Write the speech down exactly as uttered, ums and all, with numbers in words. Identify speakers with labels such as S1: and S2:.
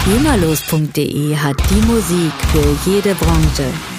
S1: GEMALOS punkt de hat die Musik für jede Branche.